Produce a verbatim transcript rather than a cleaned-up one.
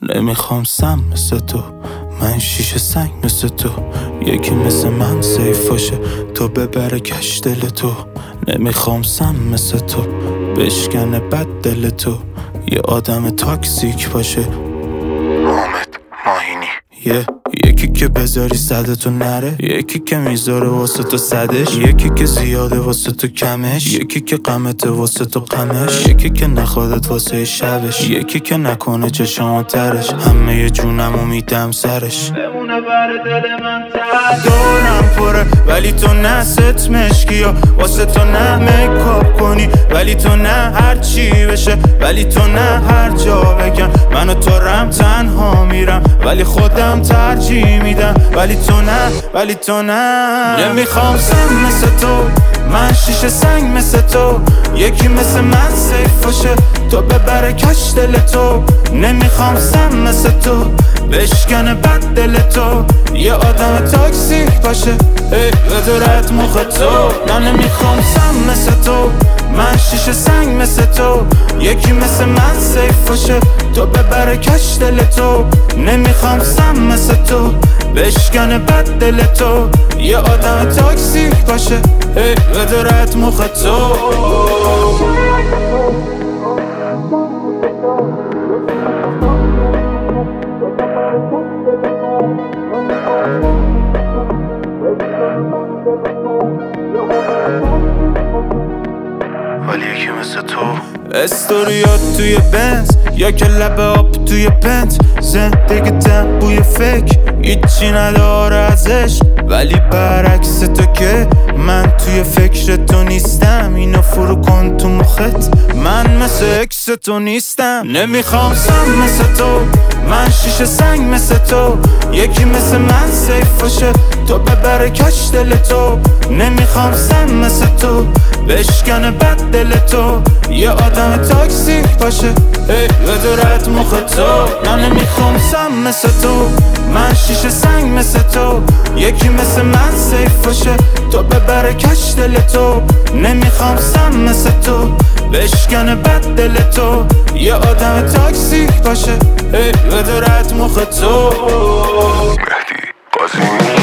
نمیخوام سم مثل تو، من شیشه سنگ مثل تو. یکی مثل من سیف باشه تو ببره کش دل تو. نمیخوام سم مثل تو بشکنه بد دل تو. یه آدم تاکسیک باشه حامد ماهینی. یه yeah. یکی که بذاری صدتو نره، یکی که میذاره واسه تو صدش، یکی که زیاده واسه تو کمش، یکی که غمته واسه تو غمش، یکی که نخوادت واسه شبش، یکی که نکنه چشام ترش. همه ی جونمو میدم سرش بمونه بر دل من تر. دورم پره ولی تو نه ست مشکیا، واسه تو نه میکاپ کنی ولی تو نه هر چی بشه، ولی تو نه هر جا بگم. من و تو رم تنها میرم ولی خودم ترجیح میدم، ولی تو نه ولی تو نه. نمیخوام سم مثل تو، من شیشه سنگ مثل تو. یکی مثل من سیف باشه تو ببره کش دل تو. نمیخوام سم مثل تو بشکنه بد دل تو. یه آدم تاکسیک باشه ای بدورت مخ تو. نه نمیخوام سم مثل تو، من شیشه سنگ مثل تو. یکی مثل من سیف باشه تو ببره کش دل تو. نمیخوام سم مثل تو بشکنه بد دل تو. یه آدم تاکسیک باشه ای بدورت مخ تو. ولی یکی مثل تو. استوریات توی بنز یا که لب آب توی پنت. زندگیتم بوی فکر هیچی نداره ازش، ولی برعکس تو که من توی فکر تو نیستم. اینو فرو کن تو مخت، من مثل اکس تو نیستم. نمیخوام سم مثل تو، من شیشه سنگ مثل تو. یکی مثل من سیف باشه تو ببره کش دل تو. نمیخوام سم مثل تو بشکنه بد دل تو. یه آدم تاکسیک باشه ای بدورت مخ تو. نه نمیخوام سم مثل تو، من شیشه سنگ مثل تو. یکی مثل من سیف باشه تو ببره کش دل تو. نمیخوام سم مثل تو بشکنه بد دل تو. یه آدم تاکسیک باشه ای بدورت مخ تو. مهدی قاسمی.